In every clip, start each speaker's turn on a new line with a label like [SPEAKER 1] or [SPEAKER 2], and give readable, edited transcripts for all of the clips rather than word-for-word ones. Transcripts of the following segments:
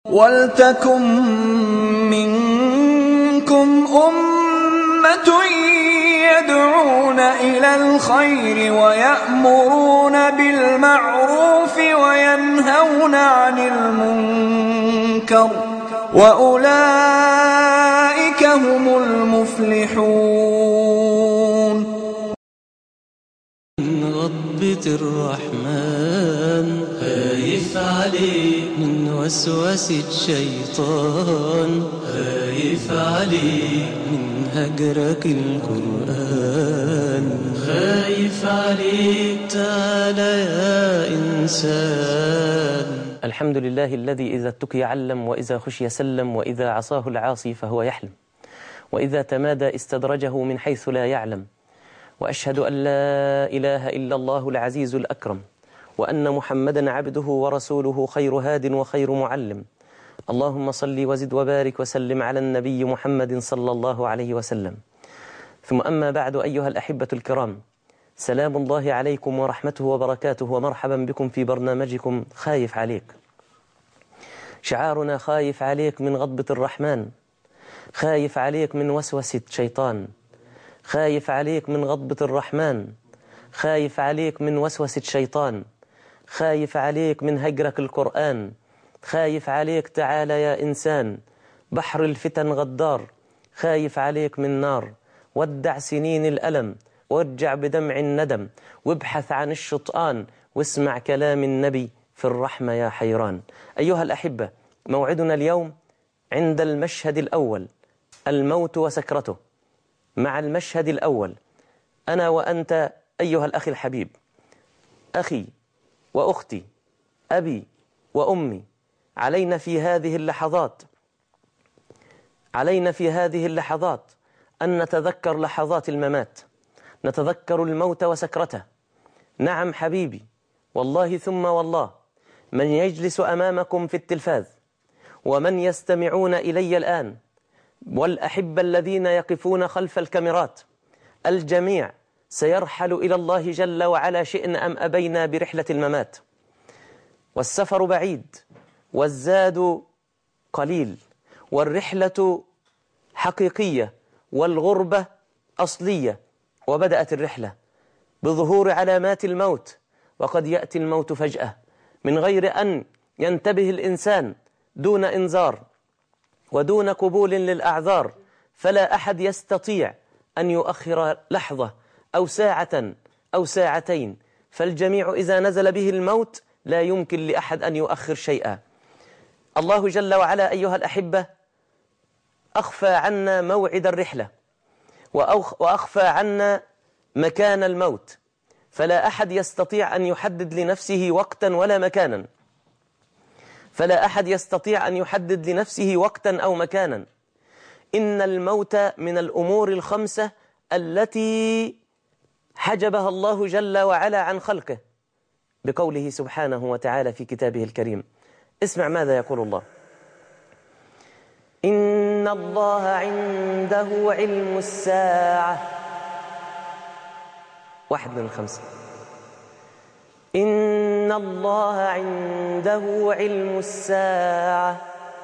[SPEAKER 1] وَلْتَكُن مِّنكُمْ أُمَّةٌ يَدْعُونَ إِلَى الْخَيْرِ وَيَأْمُرُونَ بِالْمَعْرُوفِ وَيَنْهَوْنَ عَنِ الْمُنكَرِ ۚ وَأُولَٰئِكَ هُمُ الْمُفْلِحُونَ.
[SPEAKER 2] من غضبة الرحمن خايف عليك، من وسوسة الشيطان خايف عليك، من هجرك القرآن خايف عليك. تعال يا إنسان.
[SPEAKER 3] الحمد لله الذي إذا اتقي علم، وإذا خشي سلم، وإذا عصاه العاصي فهو يحلم، وإذا تمادى استدرجه من حيث لا يعلم. وأشهد أن لا إله إلا الله العزيز الأكرم، وأن محمدا عبده ورسوله، خير هاد وخير معلم. اللهم صل وزد وبارك وسلم على النبي محمد صلى الله عليه وسلم. ثم أما بعد، أيها الأحبة الكرام، سلام الله عليكم ورحمته وبركاته، ومرحبا بكم في برنامجكم خايف عليك. شعارنا خايف عليك من غضبة الرحمن، خايف عليك من وسوسة شيطان، خايف عليك من غضبة الرحمن، خايف عليك من وسوسة شيطان، خايف عليك من هجرك القرآن، خايف عليك. تعال يا إنسان، بحر الفتن غدار، خايف عليك من نار. ودع سنين الألم، وارجع بدمع الندم، وابحث عن الشطآن، واسمع كلام النبي في الرحمة يا حيران. أيها الأحبة، موعدنا اليوم عند المشهد الأول، الموت وسكرته. مع المشهد الأول أنا وأنت أيها الأخ الحبيب، أخي وأختي، أبي وأمي، علينا في هذه اللحظات أن نتذكر لحظات الممات، نتذكر الموت وسكرته. نعم حبيبي، والله ثم والله، من يجلس أمامكم في التلفاز، ومن يستمعون إلي الآن، والأحبة الذين يقفون خلف الكاميرات، الجميع سيرحل إلى الله جل وعلا شئنا أم أبينا برحلة الممات. والسفر بعيد، والزاد قليل، والرحلة حقيقية، والغربة أصلية. وبدأت الرحلة بظهور علامات الموت، وقد يأتي الموت فجأة من غير أن ينتبه الإنسان، دون إنذار ودون قبول للأعذار. فلا أحد يستطيع أن يؤخر لحظة أو ساعة أو ساعتين، فالجميع إذا نزل به الموت لا يمكن لأحد أن يؤخر شيئا. الله جل وعلا أيها الأحبة أخفى عنا موعد الرحلة، وأخفى عنا مكان الموت، فلا أحد يستطيع أن يحدد لنفسه وقتا ولا مكانا، فلا أحد يستطيع أن يحدد لنفسه وقتا أو مكانا. إن الموت من الأمور الخمسة التي حجبها الله جل وعلا عن خلقه بقوله سبحانه وتعالى في كتابه الكريم. اسمع ماذا يقول الله: إن الله عنده علم الساعة. واحد من الخمسة. إن الله عنده علم الساعة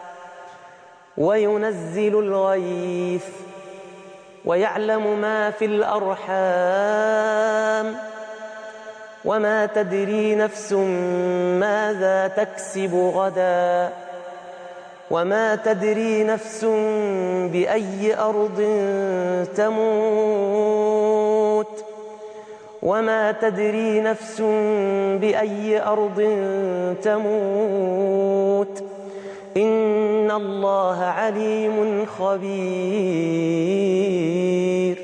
[SPEAKER 3] وينزل الغيث ويعلم ما في الأرحام وما تدري نفس ماذا تكسب غدا وما تدري نفس بأي أرض تموت وما تدري نفس بأي أرض تموت إن الله عليم خبير.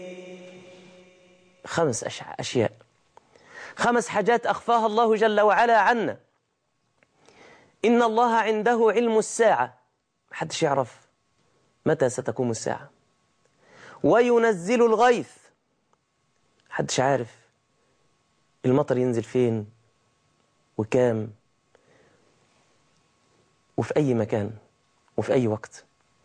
[SPEAKER 3] 5 أشياء، 5 حاجات أخفاها الله جل وعلا عنا. إن الله عنده علم الساعة، محدش يعرف متى ستقوم الساعة. وينزل الغيث، محدش عارف المطر ينزل فين وكام وفي أي مكان وفي أي وقت.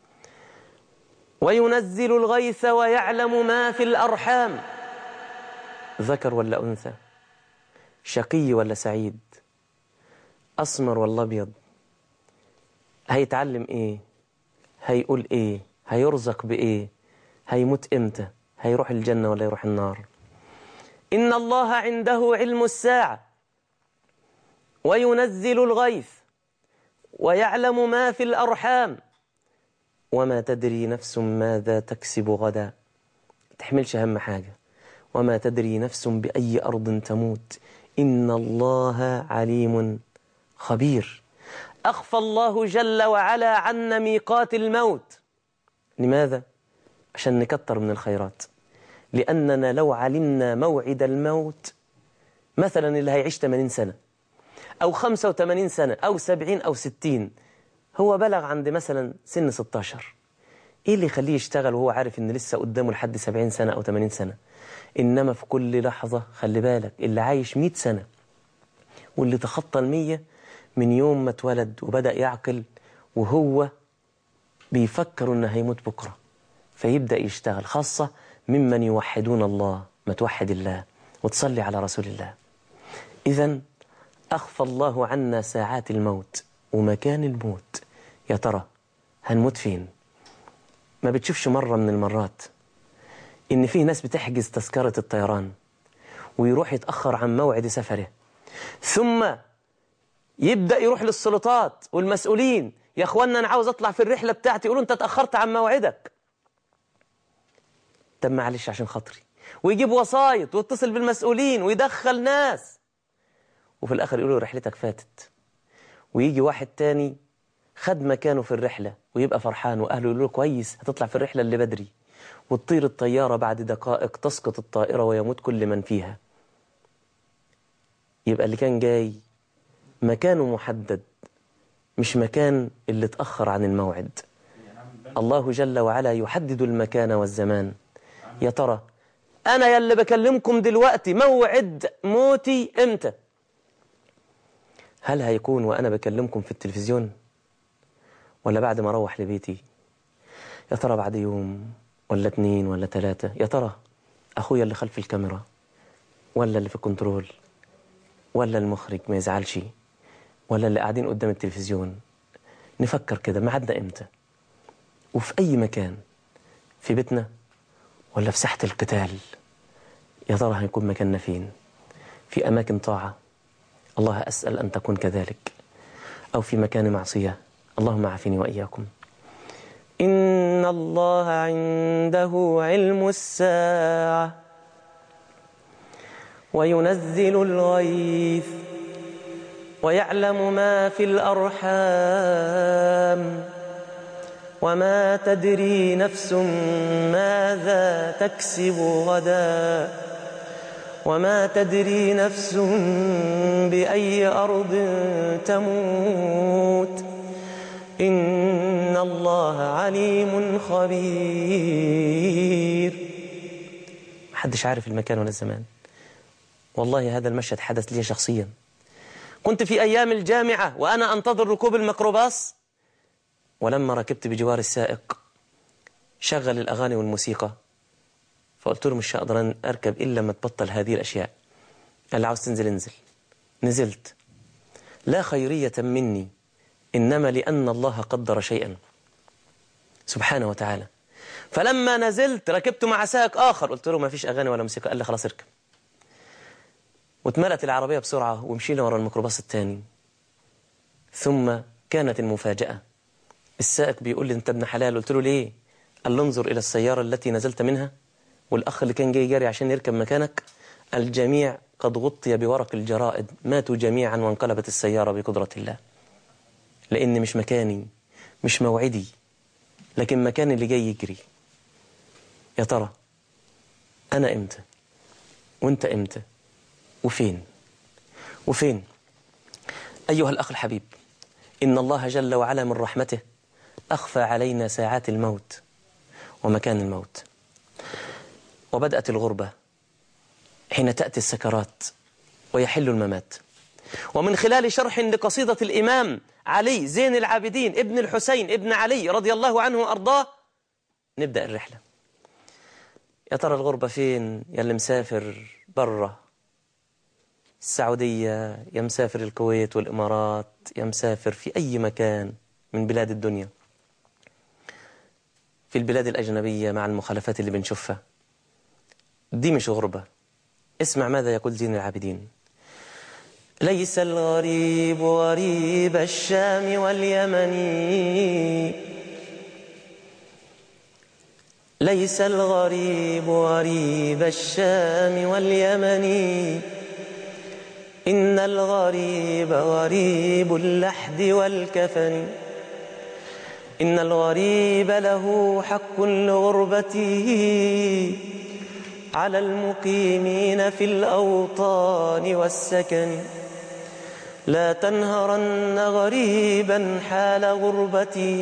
[SPEAKER 3] وينزل الغيث ويعلم ما في الأرحام، ذكر ولا أنثى، شقي ولا سعيد، أسمر ولا أبيض، هيتعلم ايه؟ هيقول ايه؟ هيرزق بايه؟ هيموت امتى؟ هيروح الجنة ولا يروح النار؟ إن الله عنده علم الساعة وينزل الغيث ويعلم ما في الأرحام وما تدري نفس ماذا تكسب غدا. تحملش هم حاجة. وما تدري نفس بأي أرض تموت إن الله عليم خبير. أخفى الله جل وعلا عنا ميقات الموت. لماذا؟ عشان نكتر من الخيرات. لأننا لو علمنا موعد الموت، مثلا اللي هيعيش 80 سنة أو 85 سنة أو 70 أو 60، هو بلغ عند مثلا سن 16، إيه اللي يخليه يشتغل وهو عارف إن لسه قدامه لحد 70 سنة أو 80 سنة؟ إنما في كل لحظة خلي بالك، اللي عايش 100 سنة واللي تخطى 100 من يوم ما اتولد وبدأ يعقل وهو بيفكر إنه هيموت بكرة، فيبدأ يشتغل، خاصة ممن يوحدون الله. ما توحد الله وتصلي على رسول الله. إذن أخفى الله عنا ساعات الموت ومكان الموت. يا ترى هنموت فين؟ ما بتشوفش مرة من المرات إن فيه ناس بتحجز تذكرة الطيران ويروح يتأخر عن موعد سفره، ثم يبدأ يروح للسلطات والمسؤولين، يا أخوانا أنا عاوز أطلع في الرحلة بتاعتي، يقولوا أنت تأخرت عن موعدك. طب معلش عشان خاطري، ويجيب وسايط ويتصل بالمسؤولين ويدخل ناس، وفي الآخر يقولوا رحلتك فاتت. ويجي واحد تاني خد مكانه في الرحلة ويبقى فرحان، وأهله يقولوا له كويس هتطلع في الرحلة اللي بدري، وتطير الطيارة بعد دقائق تسقط الطائرة ويموت كل من فيها. يبقى اللي كان جاي مكانه محدد، مش مكان اللي اتأخر عن الموعد. الله جل وعلا يحدد المكان والزمان. يا ترى أنا يلي بكلمكم دلوقتي موعد موتي إمتى؟ هل هيكون وأنا بكلمكم في التلفزيون ولا بعد ما أروح لبيتي؟ يا ترى بعد يوم ولا 2 ولا 3؟ يا ترى أخويا اللي خلف الكاميرا ولا اللي في الكنترول ولا المخرج ما يزعلش ولا اللي قاعدين قدام التلفزيون؟ نفكر كده ميعادنا إمتى؟ وفي أي مكان؟ في بيتنا ولا في ساحة القتال؟ يا ترى هيكون مكاننا فين؟ في أماكن طاعة، الله أسأل أن تكون كذلك، أو في مكان معصية، اللهم عافني وإياكم. إن الله عنده علم الساعة وينزل الغيث ويعلم ما في الأرحام وما تدري نفس ماذا تكسب غدا وما تدري نفس بأي أرض تموت إن الله عليم خبير. محدش عارف المكان ولا الزمان. والله هذا المشهد حدث لي شخصيا. كنت في أيام الجامعة وأنا أنتظر ركوب الميكروباص، ولما ركبت بجوار السائق شغل الأغاني والموسيقى، فقلت له مش هقدر أركب إلا لما تبطل هذه الأشياء. قال لي عاوز تنزل انزل. نزلت، لا خيرية مني، إنما لأن الله قدر شيئا سبحانه وتعالى. فلما نزلت ركبت مع سائق آخر، قلت له ما فيش أغاني ولا موسيقى، قال لي خلاص اركب. واتملت العربية بسرعة ومشينا ورا الميكروباص الثاني. ثم كانت المفاجأة، السائق بيقول لي انت ابن حلال. قلت له ليه؟ قال له انظر إلى السيارة التي نزلت منها والأخ اللي كان جاي جاري عشان يركب مكانك، الجميع قد غطي بورق الجرائد، ماتوا جميعا وانقلبت السيارة بقدرة الله. لأن مش مكاني، مش موعدي، لكن مكان اللي جاي يجري. يا ترى أنا إمتى وإنت إمتى وفين وفين؟ أيها الأخ الحبيب، إن الله جل وعلا من رحمته أخفى علينا ساعات الموت ومكان الموت. وبدأت الغربة حين تأتي السكرات ويحل الممات. ومن خلال شرح لقصيدة الإمام علي زين العابدين ابن الحسين ابن علي رضي الله عنه وأرضاه نبدأ الرحلة. يا ترى الغربة فين؟ يا اللي مسافر برا السعودية، يا مسافر الكويت والإمارات، يا مسافر في أي مكان، من بلاد الدنيا في البلاد الأجنبية مع المخالفات اللي بنشوفها، دي مش غربة. اسمع ماذا يقول زين العابدين: ليس الغريب غريب الشام واليمن، ليس الغريب غريب الشام واليمن، إن الغريب غريب اللحد والكفن، إن الغريب له حق لغربته على المقيمين في الأوطان والسكن، لا تنهرن غريبا حال غربته،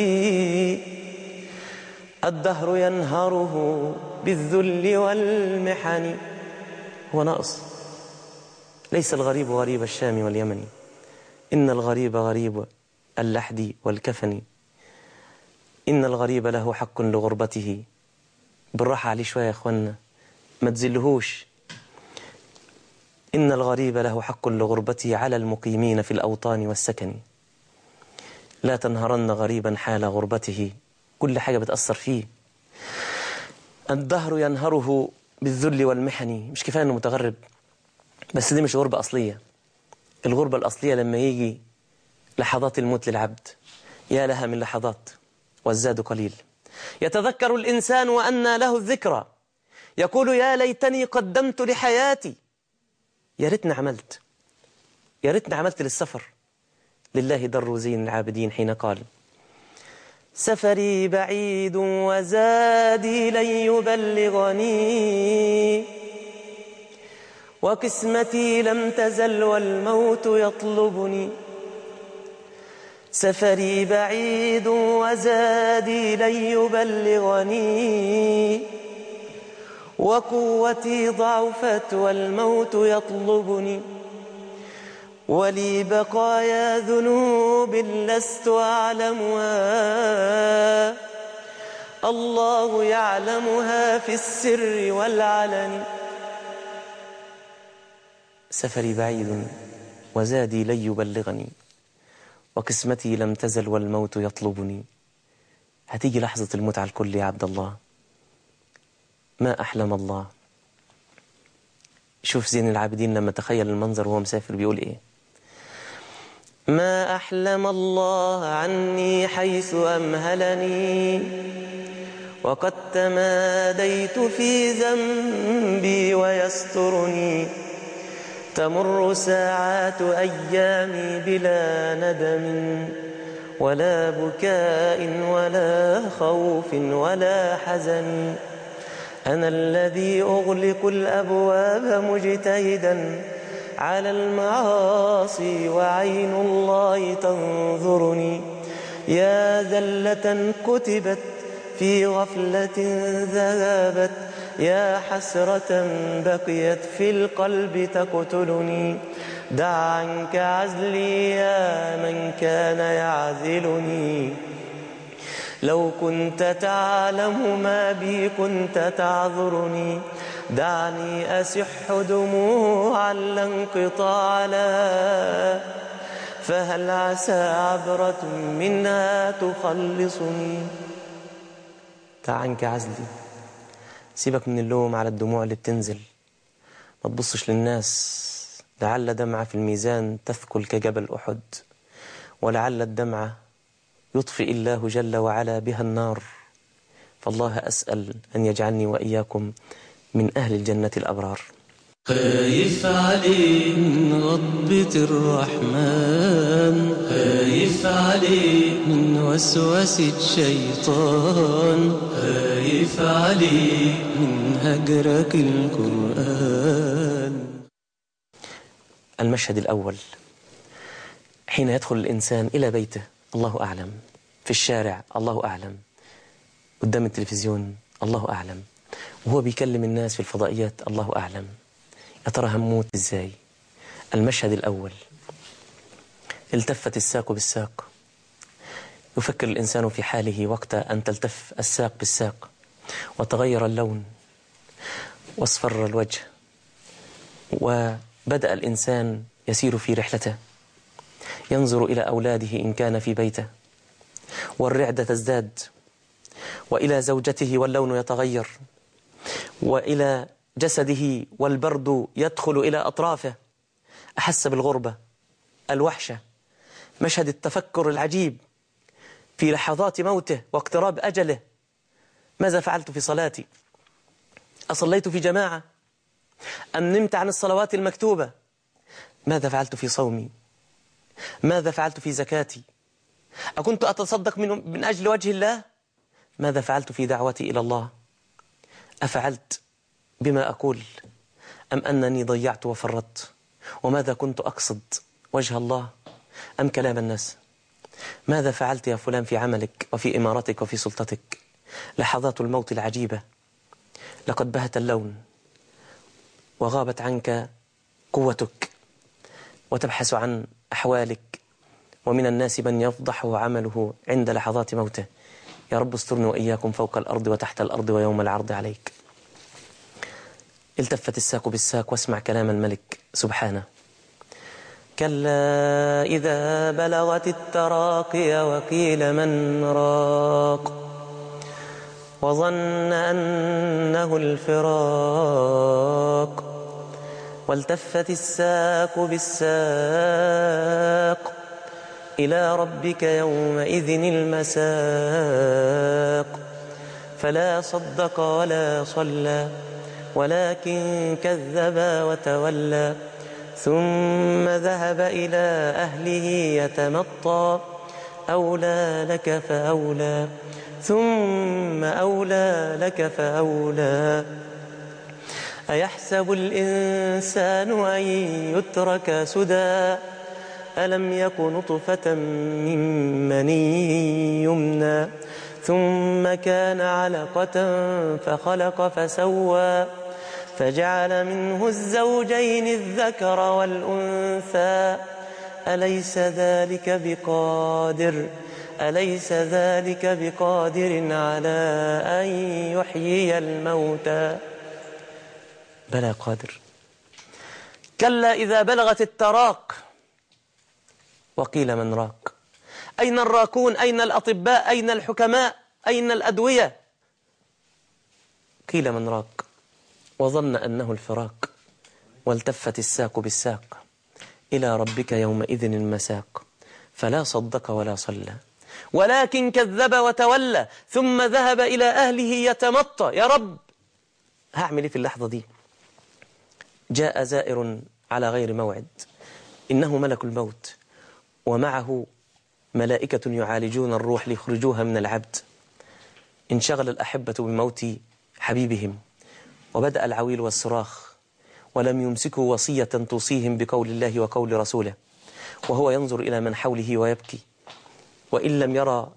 [SPEAKER 3] الدهر ينهره بالذل والمحن. هو ناقص. ليس الغريب غريب الشام واليمن، إن الغريب غريب اللحد والكفن، إن الغريب له حق لغربته. بالراحة عليه شوية يا أخوانا، ما تزلهوش. إن الغريب له حق لغربته على المقيمين في الأوطان والسكن، لا تنهرن غريبا حال غربته. كل حاجة بتأثر فيه. الدهر ينهره بالذل والمحن. مش كفاية أنه متغرب بس، دي مش غربة أصلية. الغربة الأصلية لما يجي لحظات الموت للعبد، يا لها من لحظات والزاد قليل. يتذكر الإنسان وأنى له الذكرى، يقول يا ليتني قدمت لحياتي. يا ريتني عملت، يا ريتني عملت للسفر. لله در زين العابدين حين قال: سفري بعيد وزادي لن يبلغني، وقسمتي لم تزل والموت يطلبني. سفري بعيد وزادي لن يبلغني، وقوتي ضعفت والموت يطلبني، ولي بقايا ذنوب لست أعلمها، الله يعلمها في السر والعلن. سفري بعيد وزادي لن يبلغني، وقسمتي لم تزل والموت يطلبني. هتيجي لحظة الموت على الكل يا عبد الله. ما أحلم الله. شوف زين العابدين لما تخيل المنظر وهو مسافر بيقول إيه: ما أحلم الله عني حيث أمهلني، وقد تماديت في ذنبي ويسترني، تمر ساعات أيامي بلا ندم ولا بكاء ولا خوف ولا حزن. أنا الذي أغلق الأبواب مجتهدا على المعاصي وعين الله تنظرني، يا ذلة كتبت في غفلة ذهبت، يا حسرة بقيت في القلب تقتلني. دع عنك عزلي يا من كان يعزلني، لو كنت تعلم ما بي كنت تعذرني. دعني أسح دموعا لا انقطاع لها، فهل عسى عبرة منها تخلصني. دع عنك عزلي، سيبك من اللوم على الدموع اللي بتنزل، ما تبصش للناس. لعل دمعة في الميزان تثقل كجبل أحد، ولعل الدمعة يطفئ الله جل وعلا بها النار. فالله أسأل أن يجعلني وإياكم من أهل الجنة الأبرار.
[SPEAKER 2] خايف عليك من غضبة الرحمن، خايف عليك من وسوسة الشيطان، خايف عليك من هجرك القرآن.
[SPEAKER 3] المشهد الأول حين يدخل الإنسان إلى بيته الله أعلم، في الشارع الله أعلم، قدام التلفزيون الله أعلم، وهو بيكلم الناس في الفضائيات الله أعلم. يا ترى هموت إزاي؟ المشهد الأول: التفت الساق بالساق. يفكر الإنسان في حاله وقت أن تلتف الساق بالساق، وتغير اللون واصفر الوجه، وبدأ الإنسان يسير في رحلته، ينظر إلى أولاده إن كان في بيته، والرعدة تزداد، وإلى زوجته واللون يتغير، وإلى جسده والبرد يدخل إلى أطرافه. أحس بالغربة، الوحشة، مشهد التفكر العجيب في لحظات موته واقتراب أجله. ماذا فعلت في صلاتي؟ أصليت في جماعة أم نمت عن الصلوات المكتوبة؟ ماذا فعلت في صومي؟ ماذا فعلت في زكاتي؟ أكنت أتصدق من أجل وجه الله؟ ماذا فعلت في دعوتي إلى الله؟ أفعلت بما أقول أم أنني ضيعت وفرطت؟ وماذا كنت أقصد؟ وجه الله أم كلام الناس؟ ماذا فعلت يا فلان في عملك وفي إمارتك وفي سلطتك؟ لحظات الموت العجيبة، لقد بهت اللون وغابت عنك قوتك، وتبحث عن أحوالك، ومن الناس من يفضح عمله عند لحظات موته. يا رب استرني وإياكم فوق الأرض وتحت الأرض ويوم العرض عليك. التفت الساق بالساق واسمع كلام الملك سبحانه. كلا إذا بلغت التراقي وقيل من راق وظن أنه الفراق والتفت الساق بالساق إلى ربك يومئذ المساق فلا صدق ولا صلى ولكن كذب وتولى ثم ذهب إلى أهله يتمطى أولى لك فأولى ثم أولى لك فأولى أيحسب الإنسان أن يترك سدى ألم يك نطفة من مني يمنى ثم كان علقة فخلق فسوى فجعل منه الزوجين الذكر والأنثى أليس ذلك بقادر على أن يحيي الموتى؟ بلى قادر. كلا إذا بلغت التراق وقيل من راق. أين الراكون؟ أين الأطباء؟ أين الحكماء؟ أين الأدوية؟ قيل من راق وظن أنه الفراق والتفت الساق بالساق إلى ربك يومئذ المساق فلا صدق ولا صلى ولكن كذب وتولى ثم ذهب إلى أهله يتمطى. يا رب هعمل إيه في اللحظة دي؟ جاء زائر على غير موعد، إنه ملك الموت ومعه ملائكة يعالجون الروح ليخرجوها من العبد. انشغل الأحبة بموت حبيبهم وبدأ العويل والصراخ ولم يمسكوا وصية توصيهم بقول الله وقول رسوله، وهو ينظر إلى من حوله ويبكي وإن لم يرى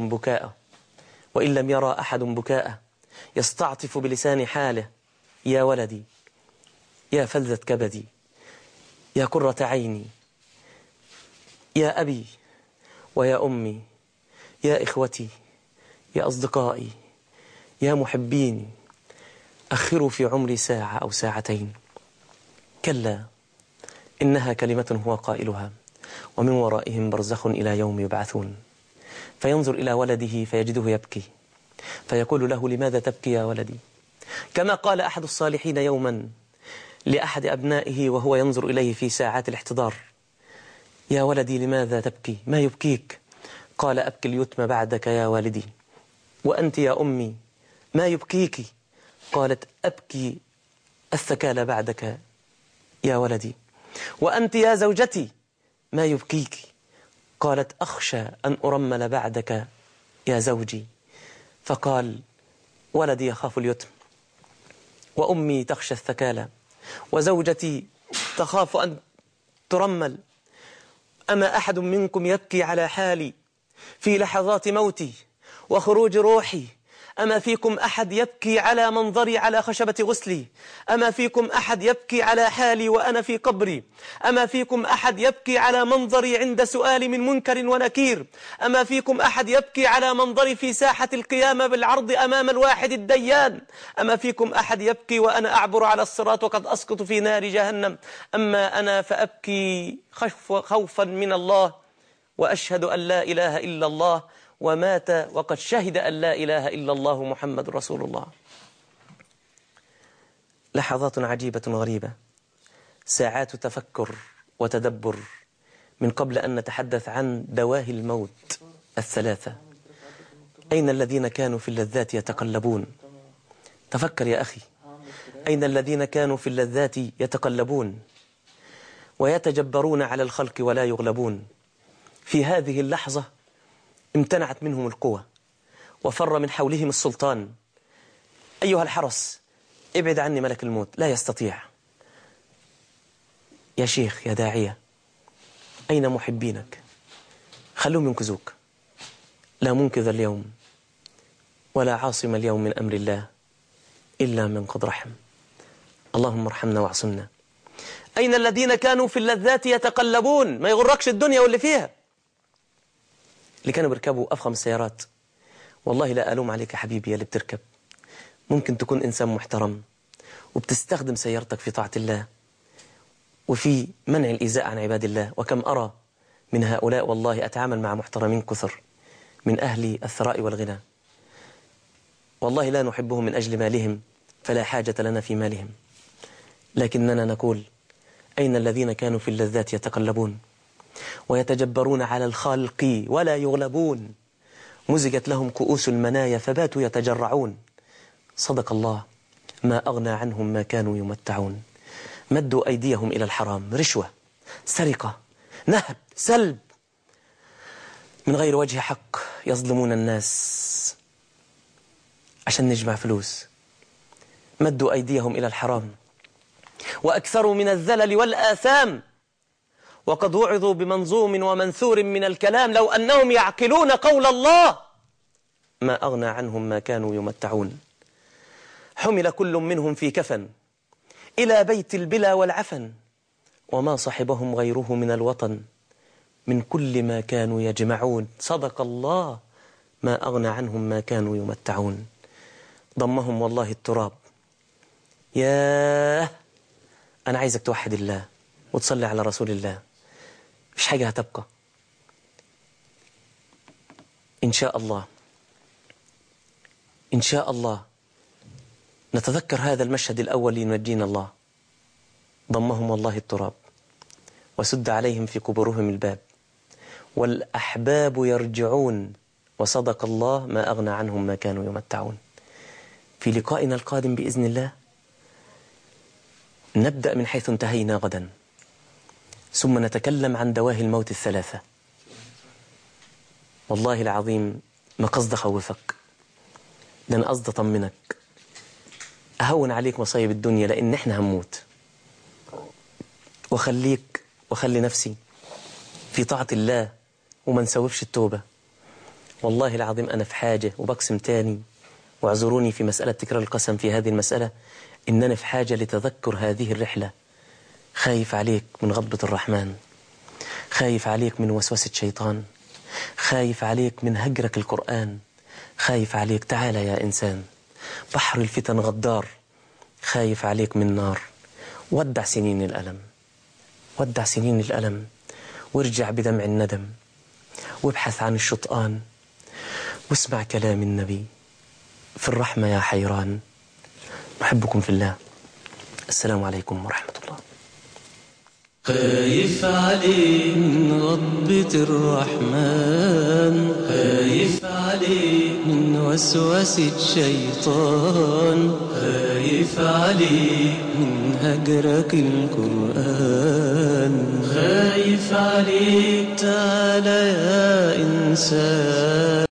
[SPEAKER 3] أحد بكاءه يستعطف بلسان حاله: يا ولدي، يا فلذة كبدي، يا قرة عيني، يا أبي ويا أمي، يا إخوتي، يا أصدقائي، يا محبيني، أخروا في عمري ساعة أو ساعتين. كلا إنها كلمة هو قائلها ومن ورائهم برزخ إلى يوم يبعثون. فينظر إلى ولده فيجده يبكي فيقول له: لماذا تبكي يا ولدي؟ كما قال أحد الصالحين يوما لأحد أبنائه وهو ينظر إليه في ساعات الاحتضار: يا ولدي لماذا تبكي؟ ما يبكيك؟ قال: أبكي اليتم بعدك يا والدي. وأنت يا أمي ما يبكيك؟ قالت: أبكي الثكال بعدك يا ولدي. وأنت يا زوجتي ما يبكيك؟ قالت: أخشى أن أرمل بعدك يا زوجي. فقال: ولدي يخاف اليتم، وأمي تخشى الثكالى، وزوجتي تخاف أن ترمل. أما أحد منكم يبكي على حالي في لحظات موتي وخروج روحي؟ أما فيكم أحد يبكي على منظري على خشبة غسلي؟ أما فيكم أحد يبكي على حالي وأنا في قبري؟ أما فيكم أحد يبكي على منظري عند سؤال من منكر ونكير؟ أما فيكم أحد يبكي على منظري في ساحة القيامة بالعرض أمام الواحد الديان؟ أما فيكم أحد يبكي وأنا أعبر على الصراط وقد أسقط في نار جهنم؟ أما أنا فأبكي خوفا من الله، وأشهد أن لا إله إلا الله ومات وقد شهد أن لا إله إلا الله محمد رسول الله. لحظات عجيبة غريبة، ساعات تفكر وتدبر من قبل أن نتحدث عن دواهي الموت الثلاثة. أين الذين كانوا في اللذات يتقلبون؟ تفكر يا أخي، أين الذين كانوا في اللذات يتقلبون ويتجبرون على الخلق ولا يغلبون؟ في هذه اللحظة امتنعت منهم القوة وفر من حولهم السلطان. أيها الحرس، ابعد عني ملك الموت، لا يستطيع. يا شيخ، يا داعية، أين محبينك؟ خلوهم ينقذوك. لا منقذ اليوم ولا عاصم اليوم من أمر الله إلا من قد رحم. اللهم ارحمنا واعصمنا. أين الذين كانوا في اللذات يتقلبون؟ ما يغركش الدنيا واللي فيها. اللي كانوا بيركبوا أفخم السيارات. والله لا ألوم عليك يا حبيبي يا اللي بتركب. ممكن تكون إنسان محترم وبتستخدم سيارتك في طاعة الله وفي منع الإيذاء عن عباد الله. وكم أرى من هؤلاء والله أتعامل مع محترمين كثر من أهل الثراء والغنى، والله لا نحبهم من أجل مالهم فلا حاجة لنا في مالهم، لكننا نقول أين الذين كانوا في اللذات يتقلبون ويتجبرون على الخالق ولا يغلبون؟ مزجت لهم كؤوس المنايا فباتوا يتجرعون. صدق الله، ما أغنى عنهم ما كانوا يمتعون. مدوا أيديهم إلى الحرام، رشوة، سرقة، نهب، سلب، من غير وجه حق، يظلمون الناس عشان نجمع فلوس. مدوا أيديهم إلى الحرام وأكثروا من الذلل والآثام، وقد وعظوا بمنظوم ومنثور من الكلام لو أنهم يعقلون قول الله ما أغنى عنهم ما كانوا يمتعون. حمل كل منهم في كفن إلى بيت البلا والعفن، وما صحبهم غيره من الوطن من كل ما كانوا يجمعون. صدق الله، ما أغنى عنهم ما كانوا يمتعون. ضمهم والله التراب. ياه، أنا عايزك توحد الله وتصلي على رسول الله، مش حاجة هتبقى إن شاء الله. إن شاء الله نتذكر هذا المشهد الأول لينجينا الله. ضمهم والله التراب وسد عليهم في قبورهم الباب، والأحباب يرجعون، وصدق الله ما أغنى عنهم ما كانوا يمتعون. في لقائنا القادم بإذن الله نبدأ من حيث انتهينا غدا، ثم نتكلم عن دواهي الموت الثلاثة. والله العظيم ما قصد خوفك، ده أنا قصد طمنك، أهون عليك مصايب الدنيا لأن إحنا هنموت. وخلي نفسي في طاعة الله وما نسوفش التوبة. والله العظيم أنا في حاجة، وبقسم تاني واعذروني في مسألة تكرار القسم في هذه المسألة، إننا في حاجة لتذكر هذه الرحلة. خايف عليك من غضبة الرحمن، خايف عليك من وسوسة شيطان، خايف عليك من هجرك القرآن، خايف عليك. تعالى يا إنسان، بحر الفتن غدار، خايف عليك من نار. ودع سنين الألم، ودع سنين الألم، وارجع بدمع الندم، وابحث عن الشطآن، واسمع كلام النبي في الرحمة يا حيران. أحبكم في الله. السلام عليكم ورحمة الله.
[SPEAKER 2] خايف عليك من غضبة الرحمن، خايف عليك من وسوسة الشيطان، خايف عليك من هجرك القرآن، خايف عليك. تعال يا إنسان.